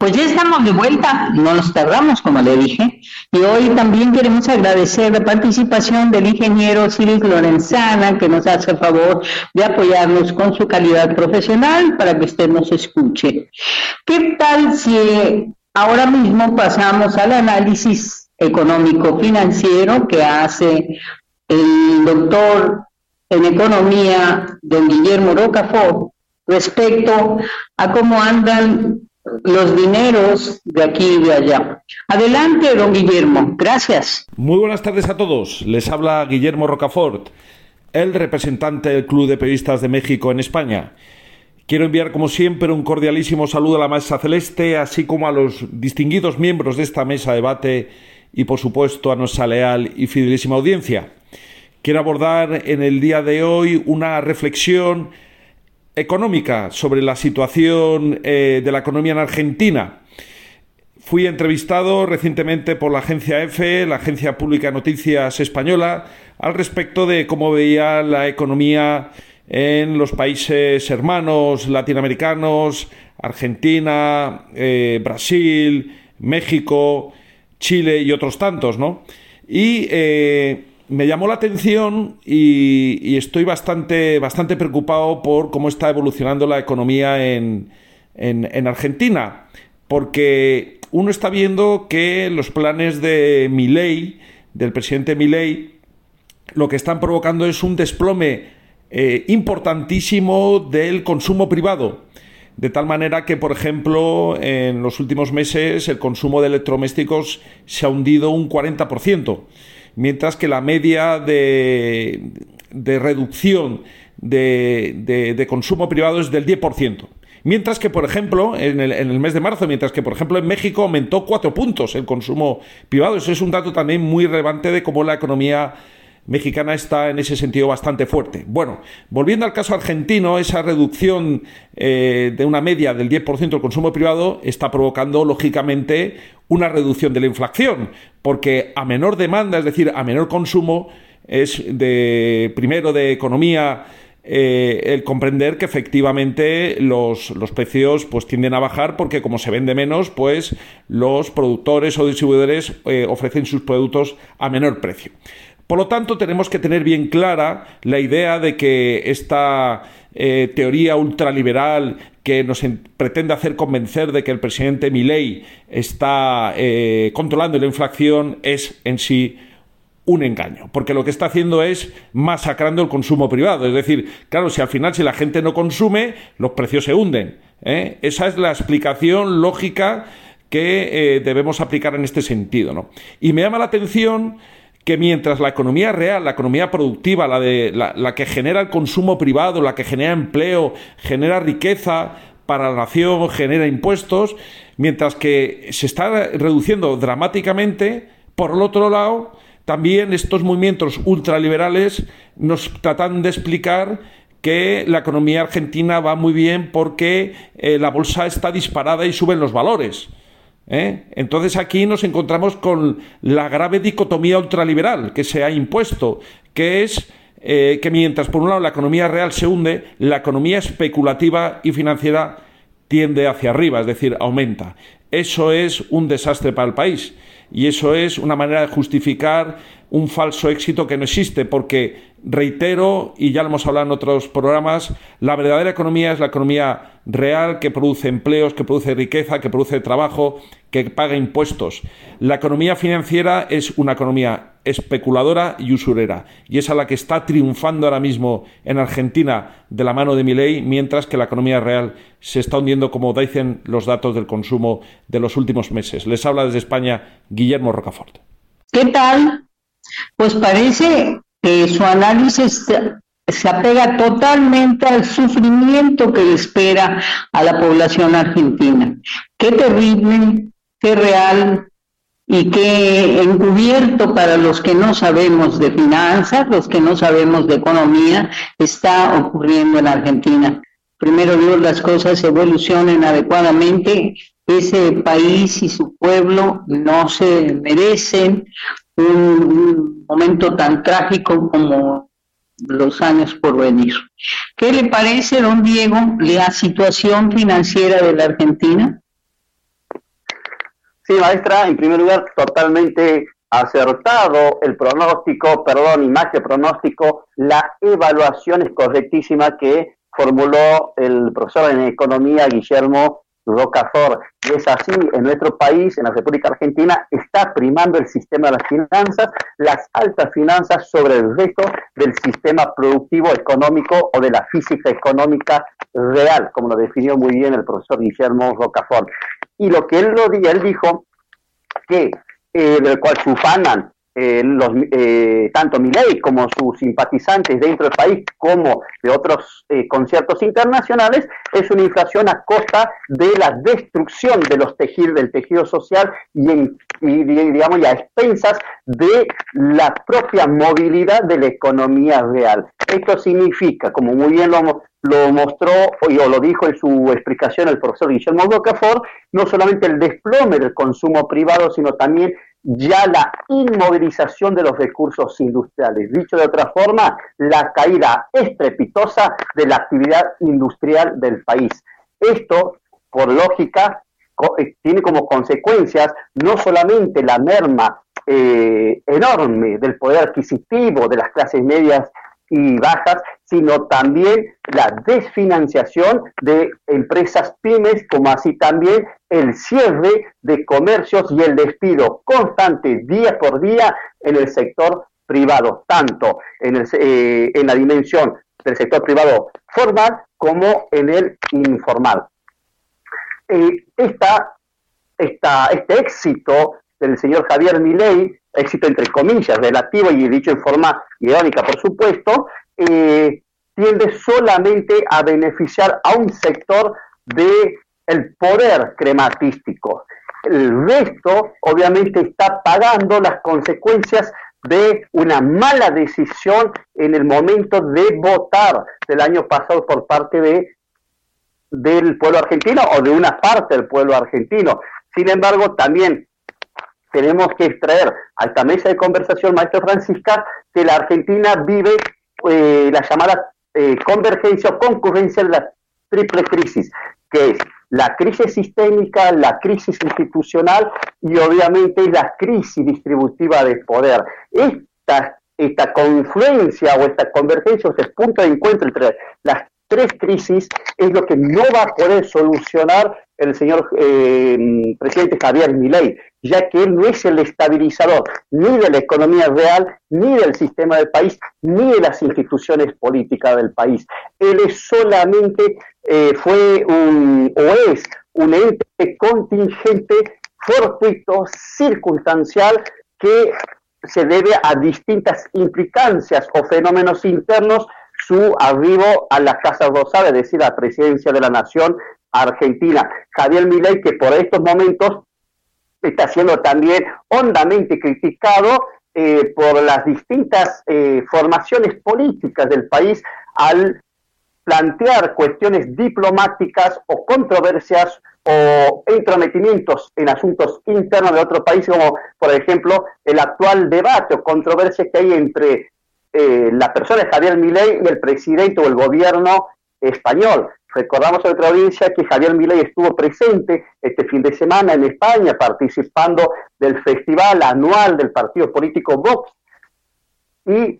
Pues ya estamos de vuelta, no nos tardamos como le dije, y hoy también queremos agradecer la participación del ingeniero Cyril Lorenzana, que nos hace el favor de apoyarnos con su calidad profesional para que usted nos escuche. ¿Qué tal si ahora mismo pasamos al análisis económico-financiero que hace el doctor en economía, don Guillermo Rocafort, respecto a cómo andan los dineros de aquí y de allá? Adelante, don Guillermo, gracias. Muy buenas tardes a todos. Les habla Guillermo Rocafort, el representante del Club de Periodistas de México en España. Quiero enviar, como siempre, un cordialísimo saludo a la Mesa Celeste, así como a los distinguidos miembros de esta mesa de debate y, por supuesto, a nuestra leal y fidelísima audiencia. Quiero abordar en el día de hoy una reflexión económica sobre la situación de la economía en Argentina. Fui entrevistado recientemente por la agencia EFE, la Agencia Pública de Noticias Española, al respecto de cómo veía la economía en los países hermanos latinoamericanos, Argentina, Brasil, México, Chile y otros tantos, ¿no? Y me llamó la atención y estoy bastante preocupado por cómo está evolucionando la economía en Argentina, porque uno está viendo que los planes de Milei, del presidente Milei, lo que están provocando es un desplome importantísimo del consumo privado, de tal manera que, por ejemplo, en los últimos meses el consumo de electrodomésticos se ha hundido un 40%. Mientras que la media de reducción de consumo privado es del 10%. Mientras que, por ejemplo, en el mes de marzo, en México aumentó 4 puntos el consumo privado. Eso es un dato también muy relevante de cómo la economía mexicana está en ese sentido bastante fuerte. Bueno, volviendo al caso argentino, esa reducción de una media del 10% del consumo privado está provocando, lógicamente, una reducción de la inflación, porque a menor demanda, es decir, a menor consumo, es de economía el comprender que efectivamente los precios pues tienden a bajar, porque como se vende menos, pues los productores o distribuidores ofrecen sus productos a menor precio. Por lo tanto, tenemos que tener bien clara la idea de que esta teoría ultraliberal que nos pretende hacer convencer de que el presidente Milei está controlando la inflación es en sí un engaño, porque lo que está haciendo es masacrando el consumo privado. Es decir, claro, si la gente no consume, los precios se hunden, ¿eh? Esa es la explicación lógica que debemos aplicar en este sentido, ¿no? Y me llama la atención que mientras la economía real, la economía productiva, la que genera el consumo privado, la que genera empleo, genera riqueza para la nación, genera impuestos, mientras que se está reduciendo dramáticamente, por el otro lado, también estos movimientos ultraliberales nos tratan de explicar que la economía argentina va muy bien porque la bolsa está disparada y suben los valores. Entonces aquí nos encontramos con la grave dicotomía ultraliberal que se ha impuesto, que es que mientras por un lado la economía real se hunde, la economía especulativa y financiera tiende hacia arriba, es decir, aumenta. Eso es un desastre para el país y eso es una manera de justificar un falso éxito que no existe, porque, reitero, y ya lo hemos hablado en otros programas, la verdadera economía es la economía real, que produce empleos, que produce riqueza, que produce trabajo, que paga impuestos. La economía financiera es una economía especuladora y usurera, y es a la que está triunfando ahora mismo en Argentina de la mano de Milei, mientras que la economía real se está hundiendo, como dicen los datos del consumo de los últimos meses. Les habla desde España Guillermo Rocafort. ¿Qué tal? Pues parece que su análisis se apega totalmente al sufrimiento que le espera a la población argentina. Qué terrible, qué real y qué encubierto para los que no sabemos de finanzas, los que no sabemos de economía, está ocurriendo en Argentina. Primero Dios, las cosas evolucionen adecuadamente. Ese país y su pueblo no se merecen un momento tan trágico como los años por venir. ¿Qué le parece, don Diego, la situación financiera de la Argentina? Sí, maestra, en primer lugar, totalmente acertado el pronóstico, perdón, y más que pronóstico, la evaluación es correctísima que formuló el profesor en economía Guillermo Rocafort. Y es así, en nuestro país, en la República Argentina, está primando el sistema de las finanzas, las altas finanzas sobre el resto del sistema productivo económico o de la física económica real, como lo definió muy bien el profesor Guillermo Rocafort. Y lo que él dijo que del cual se ufanan tanto Milei como sus simpatizantes dentro del país como de otros conciertos internacionales, es una inflación a costa de la destrucción de los del tejido social digamos, y a expensas de la propia movilidad de la economía real. Esto significa, como muy bien lo mostró o lo dijo en su explicación el profesor Guillermo Rocafort, no solamente el desplome del consumo privado, sino también ya la inmovilización de los recursos industriales. Dicho de otra forma, la caída estrepitosa de la actividad industrial del país. Esto, por lógica, tiene como consecuencias no solamente la merma enorme del poder adquisitivo de las clases medias y bajas, sino también la desfinanciación de empresas pymes, como así también el cierre de comercios y el despido constante día por día en el sector privado, tanto en la dimensión del sector privado formal como en el informal. Este éxito del señor Javier Milei, éxito entre comillas, relativo y dicho en forma irónica, por supuesto, tiende solamente a beneficiar a un sector del poder crematístico. El resto, obviamente, está pagando las consecuencias de una mala decisión en el momento de votar del año pasado por parte del pueblo argentino o de una parte del pueblo argentino. Sin embargo, también tenemos que extraer a esta mesa de conversación, maestra Francisca, que la Argentina vive la llamada convergencia o concurrencia de la triple crisis, que es la crisis sistémica, la crisis institucional y obviamente la crisis distributiva de poder. Esta confluencia o esta convergencia o este punto de encuentro entre las tres crisis es lo que no va a poder solucionar el señor presidente Javier Milei, ya que él no es el estabilizador ni de la economía real, ni del sistema del país, ni de las instituciones políticas del país. Él es solamente, es un ente contingente, fortuito, circunstancial, que se debe a distintas implicancias o fenómenos internos su arribo a la Casa Rosada, es decir, a la presidencia de la Nación Argentina. Javier Milei, que por estos momentos está siendo también hondamente criticado por las distintas formaciones políticas del país al plantear cuestiones diplomáticas o controversias o entrometimientos en asuntos internos de otro país, como por ejemplo el actual debate o controversia que hay entre la persona de Javier Milei y el presidente o el gobierno español. Recordamos a nuestra audiencia que Javier Milei estuvo presente este fin de semana en España participando del festival anual del partido político Vox y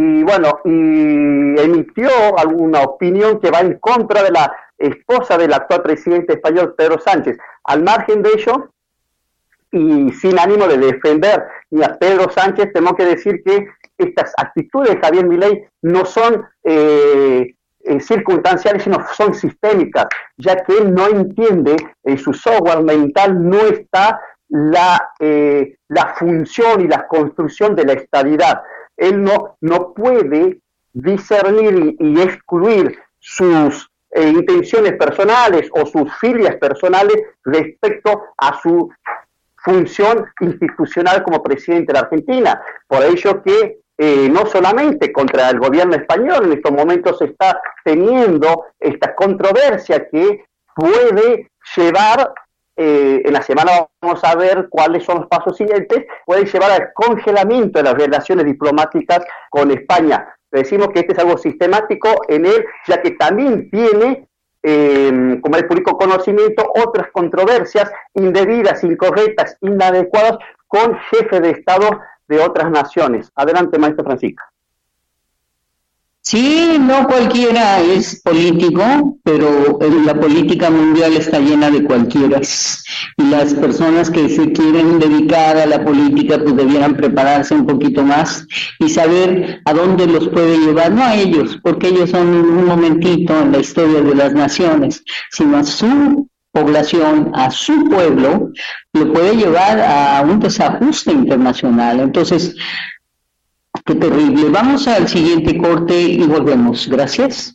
emitió alguna opinión que va en contra de la esposa del actual presidente español Pedro Sánchez. Al margen de ello, y sin ánimo de defender ni a Pedro Sánchez, tenemos que decir que estas actitudes de Javier Milei no son circunstanciales, sino son sistémicas, ya que él no entiende, en su software mental no está la función y la construcción de la estabilidad. Él no puede discernir y excluir sus intenciones personales o sus filias personales respecto a su función institucional como presidente de la Argentina. Por ello que no solamente contra el gobierno español en estos momentos se está teniendo esta controversia que puede llevar, en la semana vamos a ver cuáles son los pasos siguientes, puede llevar al congelamiento de las relaciones diplomáticas con España. Decimos que este es algo sistemático en él, ya que también tiene como el público conocimiento, otras controversias indebidas, incorrectas, inadecuadas con jefes de Estado de otras naciones. Adelante, maestro Francisco. Sí, no cualquiera es político, pero la política mundial está llena de cualquieras. Y las personas que se quieren dedicar a la política pues debieran prepararse un poquito más y saber a dónde los puede llevar, no a ellos, porque ellos son un momentito en la historia de las naciones, sino a su población, a su pueblo, lo puede llevar a un desajuste internacional. Entonces, qué terrible. Vamos al siguiente corte y volvemos. Gracias.